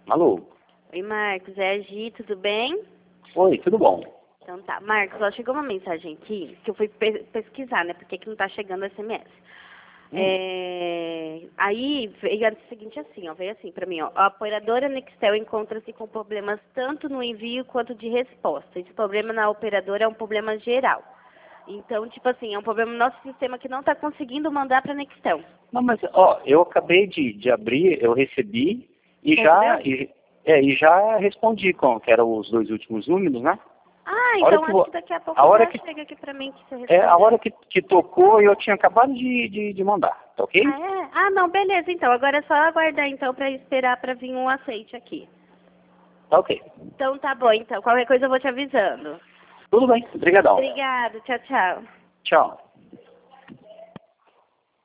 Alô? Oi, Marcos, é a Gi, tudo bem? Oi, tudo bom? Então tá, Marcos, ó, chegou uma mensagem aqui que eu fui pesquisar, né? Porque que não tá chegando SMS. Aí veio o seguinte assim, ó, veio assim pra mim, ó. A operadora Nextel encontra-se com problemas tanto no envio quanto de resposta. Esse problema na operadora é um problema geral. Então, tipo assim, é um problema no nosso sistema que não tá conseguindo mandar pra Nextel. Não, mas, ó, eu acabei de abrir, eu recebi e já, Entendeu? e já respondi que eram os dois últimos números, né? Ah, A hora então que, acho que daqui a pouco a hora já que, chega aqui pra mim que você a respondeu. hora que tocou, eu tinha acabado de mandar, tá ok? Ah, é? Ah, não, beleza, então. Agora é só aguardar, então, pra esperar pra vir um aceite aqui. Tá ok. Então, tá bom, então. Qualquer coisa eu vou te avisando. Tudo bem, obrigadão. Obrigada, tchau, tchau. Tchau.